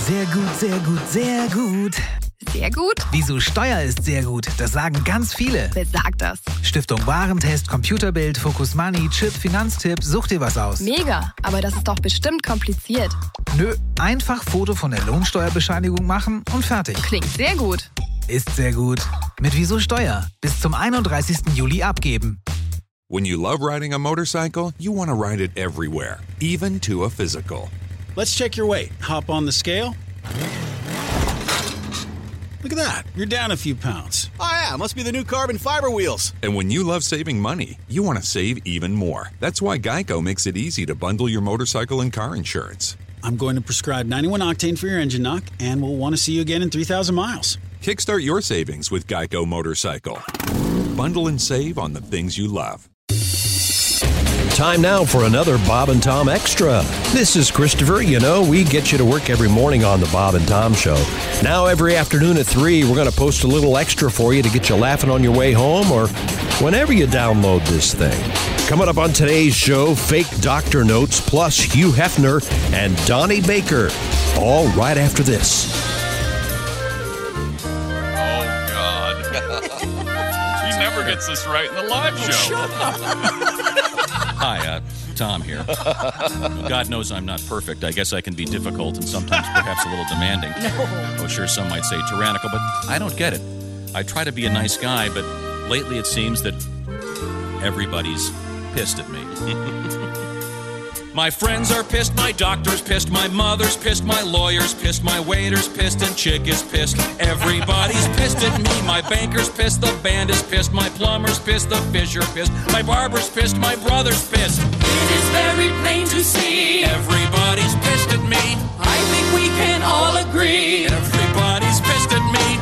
Sehr gut, sehr gut, sehr gut. Sehr gut? Wieso Steuer ist sehr gut, das sagen ganz viele. Wer sagt das? Stiftung Warentest, Computerbild, Focus Money, Chip, Finanztipp, such dir was aus. Mega, aber das ist doch bestimmt kompliziert. Nö, einfach Foto von der Lohnsteuerbescheinigung machen und fertig. Klingt sehr gut. Ist sehr gut. Mit Wieso Steuer. Bis zum 31. Juli abgeben. When you love riding a motorcycle, you want to ride it everywhere, even to a physical. Let's check your weight. Hop on the scale. Look at that. You're down a few pounds. Oh, yeah. Must be the new carbon fiber wheels. And when you love saving money, you want to save even more. That's why Geico makes it easy to bundle your motorcycle and car insurance. I'm going to prescribe 91 octane for your engine knock, and we'll want to see you again in 3,000 miles. Kickstart your savings with Geico Motorcycle. Bundle and save on the things you love. Time now for another Bob and Tom Extra. This is Christopher. You know, we get you to work every morning on the Bob and Tom Show. Now, every afternoon at 3, we're going to post a little extra for you to get you laughing on your way home or whenever you download this thing. Coming up on today's show, fake doctor notes plus Hugh Hefner and Donnie Baker. All right after this. Oh, God. He never gets this right in the live show. Shut up. Hi, Tom here. God knows I'm not perfect. I guess I can be difficult and sometimes perhaps a little demanding. No. Oh, sure, some might say tyrannical, but I don't get it. I try to be a nice guy, but lately it seems that everybody's pissed at me. My friends are pissed, my doctor's pissed, my mother's pissed, my lawyer's pissed, my waiter's pissed, and chick is pissed. Everybody's pissed at me. My banker's pissed, the band is pissed, my plumber's pissed, the fisher pissed, my barber's pissed, my brother's pissed. It is very plain to see. Everybody's pissed at me. I think we can all agree. Everybody's pissed at me.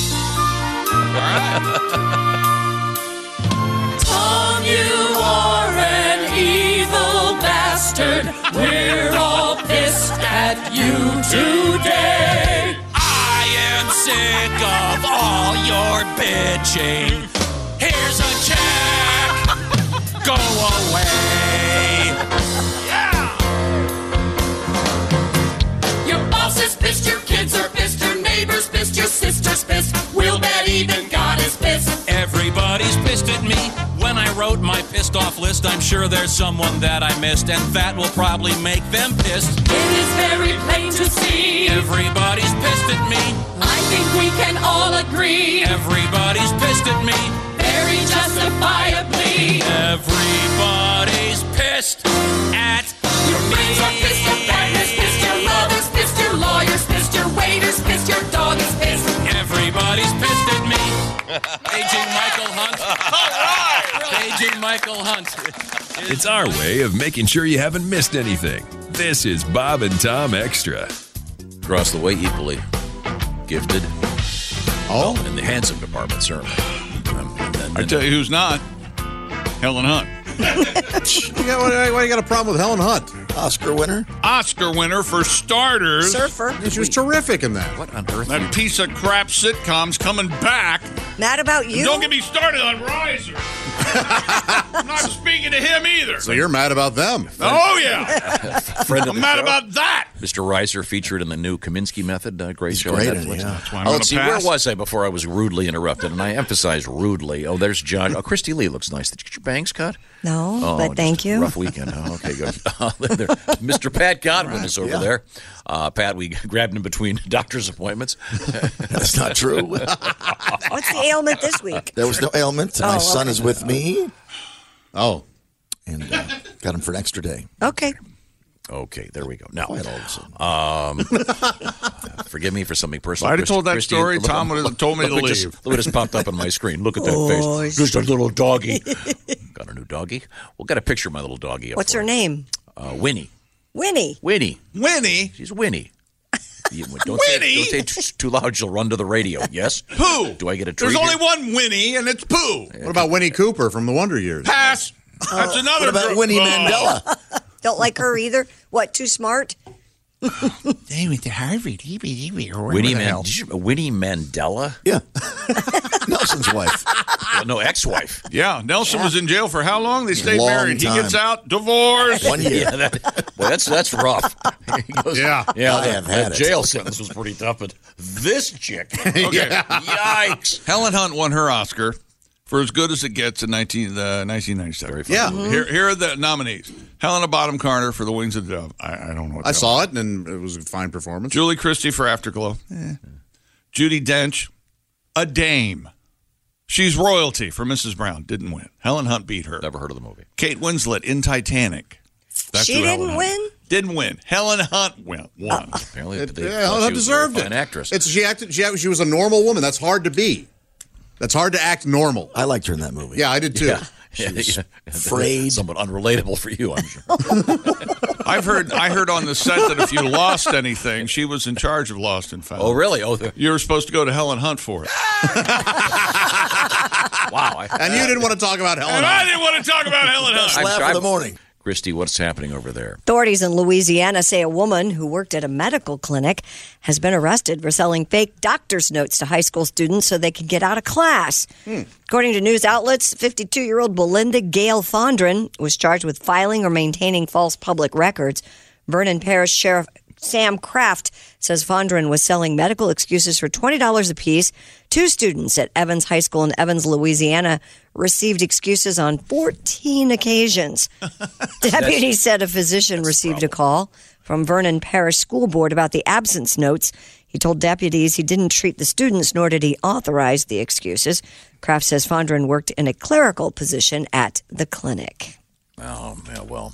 Tom, you are an evil bastard. We're all pissed at you today. I am sick of all your bitching. Here's a check. Go away. Yeah. Your boss is pissed, your kids are pissed, your neighbor's pissed, your sister's pissed. We'll bet even God is pissed. Everybody's pissed at me. When I wrote my pissed off list, I'm sure there's someone that I missed, and that will probably make them pissed. It is very plain to see. Everybody's pissed at me. I think we can all agree. Everybody's pissed at me. Very justifiably. Everybody's pissed at Your friends are pissed, your partner's pissed, your mother's pissed, your lawyer's pissed, your waiter's pissed, your dog is pissed. Everybody's pissed at me. Paging Michael Hunt. All right. Paging Michael Hunt. It's our way of making sure you haven't missed anything. This is Bob and Tom Extra. Across the way equally gifted. Oh? Well, in the handsome department, certainly. I tell you who's not. Helen Hunt. Why you got a problem with Helen Hunt? Oscar winner. Oscar winner for starters. Surfer. She was terrific in that. What on earth? That piece of crap sitcom's coming back. Mad about you? Don't get me started on Reiser. I'm not speaking to him either. So you're mad about them? Oh, yeah. Friend of I'm the mad show. about that. Mr. Reiser featured in the new Kaminsky Method. Great show great on in it, Netflix. yeah. That's why I'm Oh, gonna let's see, where pass. was I before I was rudely interrupted? And I emphasize rudely. Oh, there's Josh. Oh, Christy Lee looks nice. Did you get your bangs cut? No, Oh, but just thank a you. Rough weekend. Oh, okay, good. Mr. Pat Godwin is over there. Pat, we grabbed him between doctor's appointments. That's not true. What's the ailment this week? There was no ailment. My son okay. is with me. Oh. And got him for an extra day. Okay. Okay, there we go. Now, Quite all of a sudden. forgive me for something personal. If I'd have told that Christy, story, look- Tom would have told me to look what leave. Look what just popped up on my screen. Look at that face. Just a little doggy. Got a new doggy. We'll get a picture of my little doggy. Up What's for her you. name? Winnie. Winnie. Winnie. Winnie? She's Winnie. Don't Winnie? Say too loud. She'll run to the radio. Yes? Pooh. Do I get a treat? There's only here? one Winnie, and it's Pooh. What about Winnie Cooper from the Wonder Years? Pass. That's another. What about Winnie Mandela? Don't like her either? What, too smart? They went to Harvard. Winnie Mandela? Yeah. Nelson's wife. Well, no, ex-wife. Yeah, Nelson was in jail for how long? They stayed Long married. time. He gets out, divorce. 1 year. Yeah, that's rough. He goes, Yeah. I have had that it. jail sentence was pretty tough, but this chick, Okay. yikes. Helen Hunt won her Oscar for As Good as It Gets in 1997. Yeah. Here are the nominees. Helena Bonham Carter for The Wings of the Dove. I don't know what I saw it, and it was a fine performance. Julie Christie for Afterglow. Judi Dench, A Dame. She's royalty for Mrs. Brown. Didn't win. Helen Hunt beat her. Never heard of the movie. Kate Winslet in Titanic. That's She who Helen didn't Hunt- win? Didn't win. Helen Hunt won. Apparently, Helen Hunt deserved it. An actress. She was a normal woman. That's hard to be. That's hard to act normal. I liked her in that movie. Yeah, I did too. She was afraid. Somewhat unrelatable for you, I'm sure. I heard on the set that if you lost anything, she was in charge of Lost and Found. Oh, really? Oh, You were supposed to go to Helen Hunt for it. wow. And you didn't want to talk about Helen And Hunt. I didn't want to talk about Helen Hunt. Laugh of the morning. Christy, what's happening over there? Authorities in Louisiana say a woman who worked at a medical clinic has been arrested for selling fake doctor's notes to high school students so they can get out of class. According to news outlets, 52-year-old Belinda Gale Fondren was charged with filing or maintaining false public records. Vernon Parish Sheriff Sam Kraft says Fondren was selling medical excuses for $20 apiece. Two students at Evans High School in Evans, Louisiana, received excuses on 14 occasions. Deputies said a physician received a call from Vernon Parish School Board about the absence notes. He told deputies he didn't treat the students, nor did he authorize the excuses. Kraft says Fondren worked in a clerical position at the clinic. Oh, yeah, well,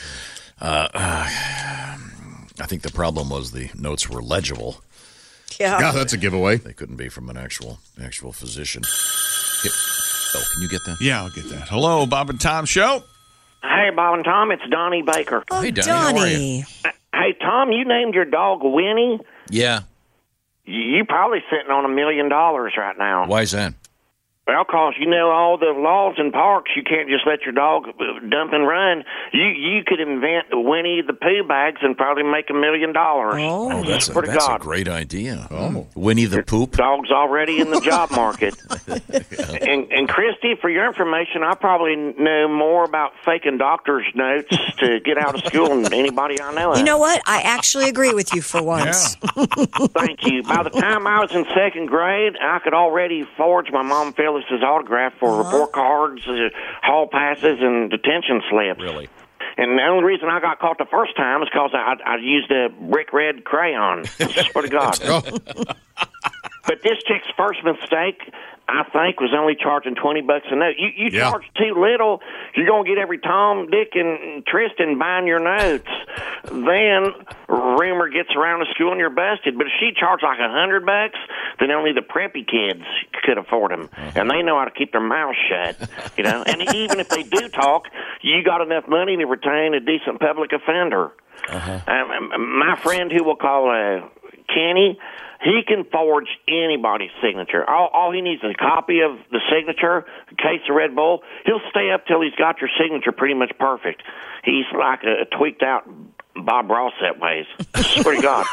I think the problem was the notes were legible. Yeah, that's a giveaway. They couldn't be from an actual physician. Oh, can you get that? Yeah, I'll get that. Hello, Bob and Tom Show. Hey, Bob and Tom, it's Donnie Baker. Oh, Hey, Donnie, how are you? Hey, Tom, you named your dog Winnie. Yeah. You probably sitting on $1 million right now. Why is that? Well, because you know all the laws in parks, you can't just let your dog dump and run. You could invent Winnie the Pooh bags and probably make $1 million. Oh, that's Swear to a God. great idea. Oh. Winnie the Poop. Dog's already in the job market. And Christy, for your information, I probably know more about faking doctor's notes to get out of school than anybody I know of. You know what? I actually agree with you for once. Thank you. By the time I was in second grade, I could already forge my mom Phyllis's autograph for report cards, hall passes, and detention slips. Really? And the only reason I got caught the first time is because I used a brick red crayon. Swear to God. But this chick's first mistake, I think, was only charging $20 a note. You charge too little, you're going to get every Tom, Dick, and Tristan buying your notes. Then rumor gets around the school and you're busted. But if she charged like $100, then only the preppy kids could afford them, and they know how to keep their mouths shut. You know, and even if they do talk, you got enough money to retain a decent public offender. My friend who we'll call Kenny, he can forge anybody's signature. All he needs is a copy of the signature, a case of Red Bull. He'll stay up till he's got your signature pretty much perfect. He's like a tweaked out Bob Ross that ways. Swear to God.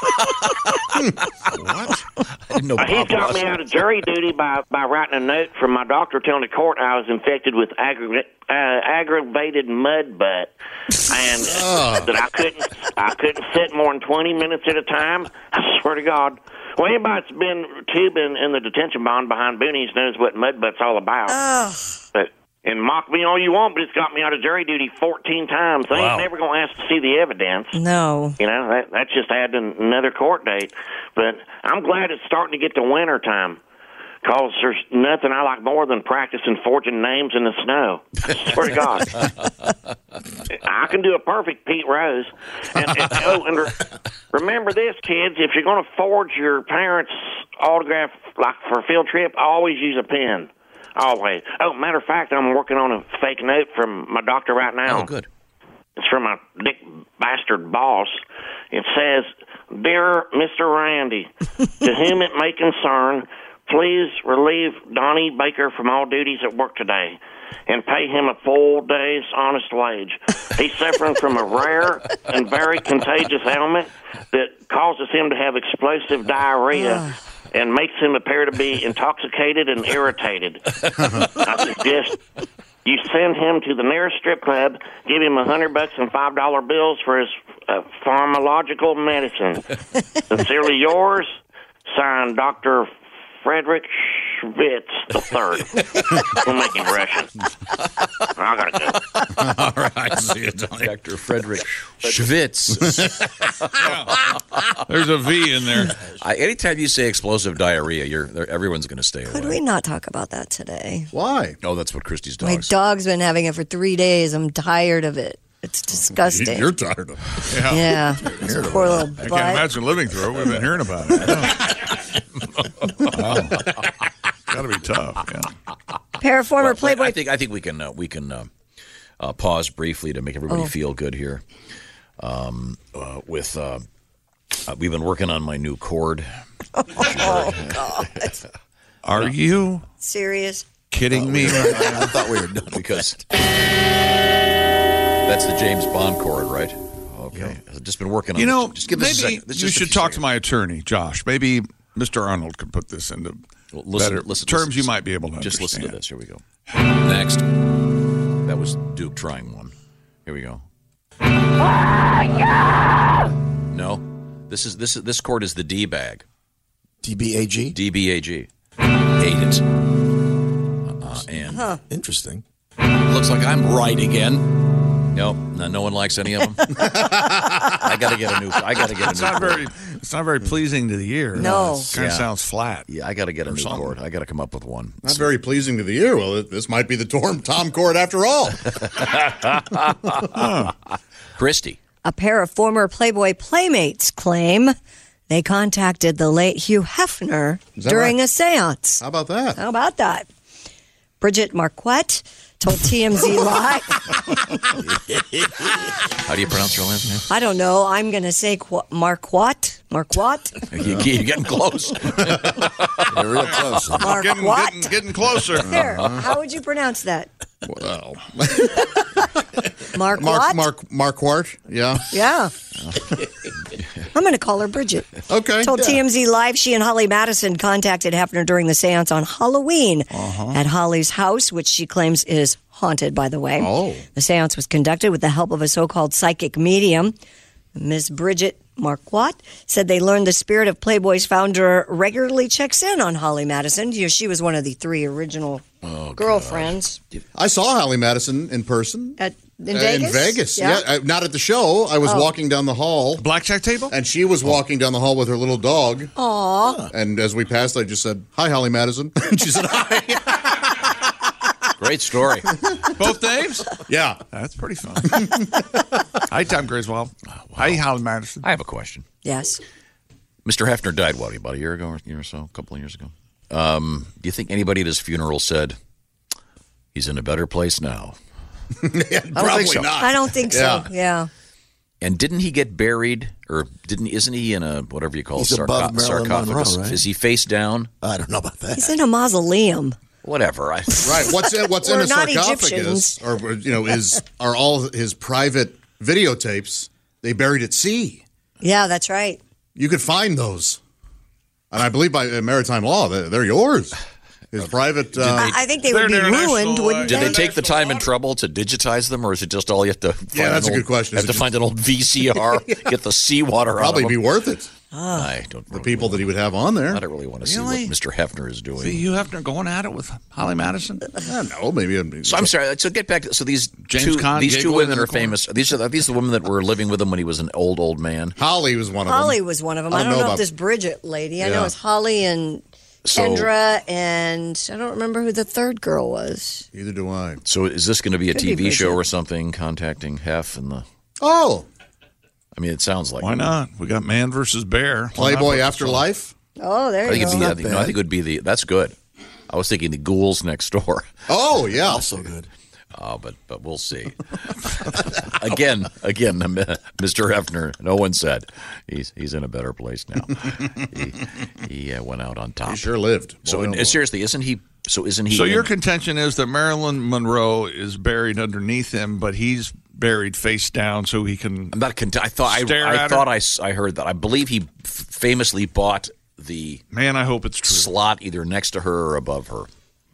What? I didn't know Bob He's got Ross. me out of jury duty by writing a note from my doctor telling the court I was infected with aggravated mud butt, and that I couldn't sit more than 20 minutes at a time. I swear to God. Well, anybody that's been tubing in the detention bond behind Boonies knows what mud butt's all about. And mock me all you want, but it's got me out of jury duty 14 times. They ain't never going to ask to see the evidence. No. You know, that's just adding another court date. But I'm glad it's starting to get to winter time, because there's nothing I like more than practicing forging names in the snow. I swear to God. I can do a perfect Pete Rose. And remember this, kids, if you're going to forge your parents' autograph like for a field trip, always use a pen. Always. Oh, matter of fact, I'm working on a fake note from my doctor right now. Oh, good. It's from my dick bastard boss. It says, "Dear Mr. Randy, to whom it may concern, please relieve Donnie Baker from all duties at work today and pay him a full day's honest wage. He's suffering from a rare and very contagious ailment that causes him to have explosive diarrhea and makes him appear to be intoxicated and irritated. I suggest you send him to the nearest strip club, give him $100 and $5 bills for his pharmacological medicine. Sincerely yours, signed Dr. Frederick Schwitz III. We'll make him Russian. I gotta go. All right, see you, Tony. Dr. Frederick Schwitz. There's a V in there. Anytime you say explosive diarrhea, everyone's going to stay away. Could we not talk about that today? Why? Oh, that's what Christy's My dog's. dog's been having it for 3 days. I'm tired of it. It's disgusting. You're tired of it. Yeah. Poor little I butt. can't imagine living through it. We've been hearing about it. Wow. Got to be tough. Yeah. Pair of former Playboy. I think we can pause briefly to make everybody feel good here. We've been working on my new cord. Oh God! Are you serious? Kidding me? I thought we were done because that's the James Bond cord, right? Okay. I've just been working on it. You know, just give us a maybe second. you should talk to my attorney, Josh. Maybe Mr. Arnold could put this into better terms you might be able to just understand. listen to this. Here we go. Next. That was Duke trying one. Here we go. No. This cord is the D-bag. DBAG? DBAG. Hate it. Interesting. Looks like I'm right again. Nope, no one likes any of them. I got to get a new. It's not very pleasing to the ear. No, it kind of sounds flat. Yeah, I got to get a new cord. I got to come up with one. Not very pleasing to the ear. Well, this might be the Tom cord after all. Christy. A pair of former Playboy playmates claim they contacted the late Hugh Hefner during a seance. How about that? How about that? Bridget Marquette told TMZ Live. How do you pronounce your last name? I don't know. I'm going to say Marquette. Marquette? You're getting close. You're real close. Marquette? Getting closer. There. How would you pronounce that? Well, Marquette? Yeah. Yeah. I'm going to call her Bridget. Okay. Told TMZ Live she and Holly Madison contacted Hefner during the seance on Halloween at Holly's house, which she claims is haunted, by the way. Oh. The seance was conducted with the help of a so-called psychic medium. Ms. Bridget Marquette said they learned the spirit of Playboy's founder regularly checks in on Holly Madison. She was one of the 3 original girlfriends. I saw Holly Madison in person. In Vegas? In Vegas, yeah. Not at the show. I was walking down the hall. Blackjack table? And she was walking down the hall with her little dog. Aw. And as we passed, I just said, "Hi, Holly Madison." And she said, "Hi." Great story. Both names? Yeah. That's pretty fun. Hi, Tom Griswold. Hi, Holly Madison. I have a question. Yes. Mr. Hefner died, about a year ago, a couple of years ago? Do you think anybody at his funeral said, he's in a better place now? Probably so. not. I don't think so. Yeah. And didn't he get buried, or isn't he in a, whatever you call He's it, above Marilyn sarcophagus? Monroe, right? Is he face down? I don't know about that. He's in a mausoleum. Whatever. Right. What's in We're a not sarcophagus, are all his private videotapes. They buried at sea. Yeah, that's right. You could find those, and I believe by maritime law, they're yours. His private. I think they would be ruined, wouldn't Did they? they take the time and trouble to digitize them, or is it just all you have to find? Yeah, that's a good question. Have to find an old VCR, get the seawater out of probably them? be worth it. I don't. The people that he would have on there. I don't really want to see what Mr. Hefner is doing. See Hugh Hefner going at it with Holly Madison? No, maybe. So I'm sorry. So get back. So these James Caan these 2 giggling women in are the corner. famous. Are these the women that were living with him when he was an old man? Holly was one of them. Holly was one of them. I don't know if this Bridget lady. I know Yeah. it's Holly and Kendra, and I don't remember who the third girl was. Neither do I. So is this going to be a Could be TV show Bridget. or something? Contacting Hef and the. Oh, I mean, it sounds like. Why not? We got Man versus Bear. Playboy Afterlife. Oh, there I you think go. it'd be. I think it would be the. That's good. I was thinking the Ghouls Next Door. Oh yeah, Also good. But we'll see. again, Mr. Hefner. No one said he's in a better place now. he went out on top. he sure lived. So Boy, oh boy. seriously, isn't he? So isn't he? So your in- contention is that Marilyn Monroe is buried underneath him, but he's buried face down so he can. I'm not. I thought. Stare I at thought I heard that. I believe he famously bought the I hope it's true. slot either next to her or above her.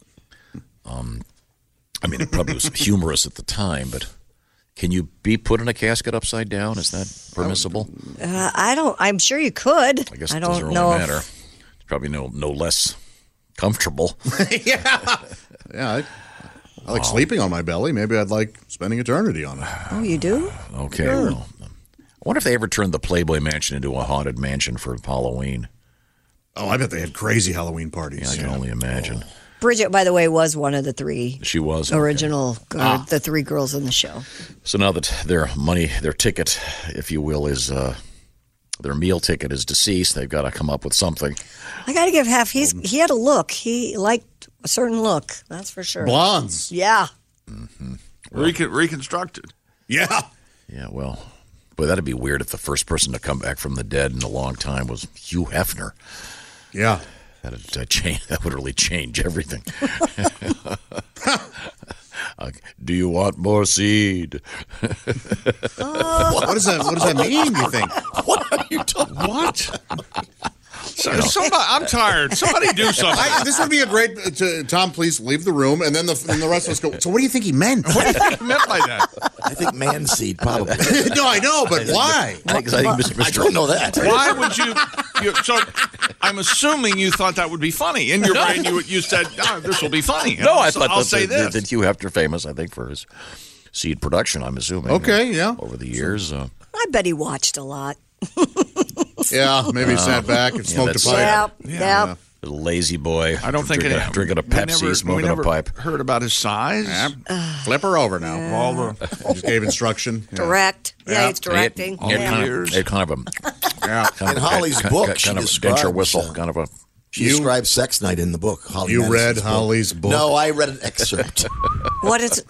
I mean, it probably was humorous at the time, but can you be put in a casket upside down? Is that permissible? I'm sure you could. I guess I it don't doesn't really know. matter. It's probably no less comfortable. Yeah, I like sleeping on my belly. Maybe I'd like spending eternity on it. Oh, you do? Okay. Sure. Well, I wonder if they ever turned the Playboy Mansion into a haunted mansion for Halloween. Oh, I bet they had crazy Halloween parties. Yeah, I can only imagine. Bridget, by the way, was one of the three She was. original, the three girls in the show. So now that their ticket, if you will, is their meal ticket is deceased, they've got to come up with something. I got to give Hef. He had a look. He liked a certain look. That's for sure. Blondes. Yeah. Mm-hmm. Reconstructed. Yeah. Yeah, well, boy, that'd be weird if the first person to come back from the dead in a long time was Hugh Hefner. Yeah. That would really change everything. Do you want more seed? What does that mean, you think? What are you talking about? What? I'm tired. Somebody do something. This would be a great. Tom, please leave the room, and then the rest of us go. So, what do you think he meant? What do you think he meant by that? I think man seed, probably. No, I know, but why? I don't know that. Why would you? So, I'm assuming you thought that would be funny. In your brain, you said, this will be funny. No, I thought I'll say this. that Hugh Hefner famous, I think, for his seed production, I'm assuming. Okay, yeah. Over the years. I bet he watched a lot. Yeah, maybe he sat back and smoked a pipe. Yeah. Little lazy boy. I don't think drinking a Pepsi, smoking a pipe. Heard about his size. Flip her over now. Just gave instruction. Direct. Yeah, he's directing. He had kind of a In Holly's book, she kind of describes denture whistle, kind of a. She describes sex night in the book. Holly You Madison's read book. Holly's book? No, I read an excerpt. What is?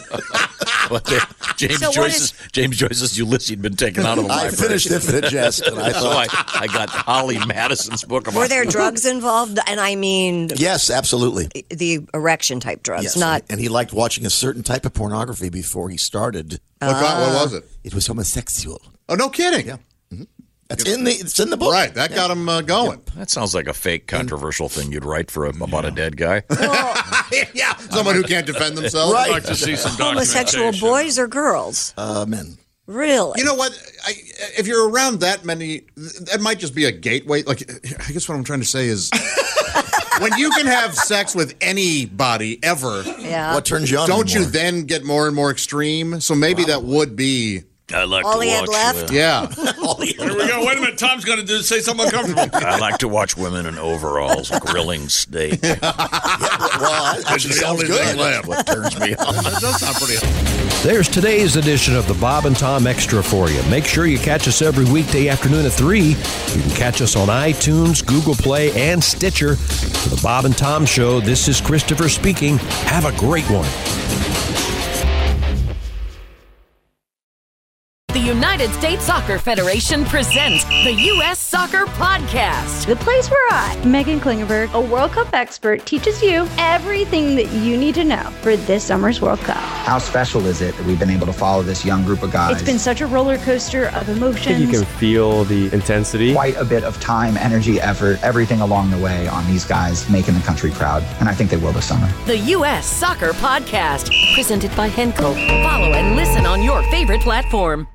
James Joyce's Ulysses had been taken out of the I library. finished it for the jest, and I thought I got Holly Madison's book. Were there drugs involved? And I mean, yes, absolutely. The erection type drugs, Yes, not. and he liked watching a certain type of pornography before he started. What was it? It was homosexual. Oh, no kidding. Yeah. It's in the book. Right, that got him going. That sounds like a fake controversial thing you'd write for about a dead guy. Yeah, someone who can't defend themselves. Right. I'd like to see some Homosexual documentation. boys or girls? Men. Really? You know what? If you're around that many, that might just be a gateway. Like, I guess what I'm trying to say is, when you can have sex with anybody ever, What turns you on? don't you anymore? then get more and more extreme? So maybe that would be. I like All to he had watch. left? Yeah. Here we go. Wait a minute. Tom's going to say something uncomfortable. I like to watch women in overalls grilling steak. Well, that actually sounds good. That's what turns me on. That does sound pretty. There's today's edition of the Bob and Tom Extra for you. Make sure you catch us every weekday afternoon at 3. You can catch us on iTunes, Google Play, and Stitcher. For the Bob and Tom Show, this is Christopher speaking. Have a great one. The United States Soccer Federation presents the U.S. Soccer Podcast. The place where I, Megan Klingenberg, a World Cup expert, teaches you everything that you need to know for this summer's World Cup. How special is it that we've been able to follow this young group of guys? It's been such a roller coaster of emotions. I think you can feel the intensity. Quite a bit of time, energy, effort, everything along the way on these guys making the country proud. And I think they will this summer. The U.S. Soccer Podcast, presented by Henkel. Follow and listen on your favorite platform.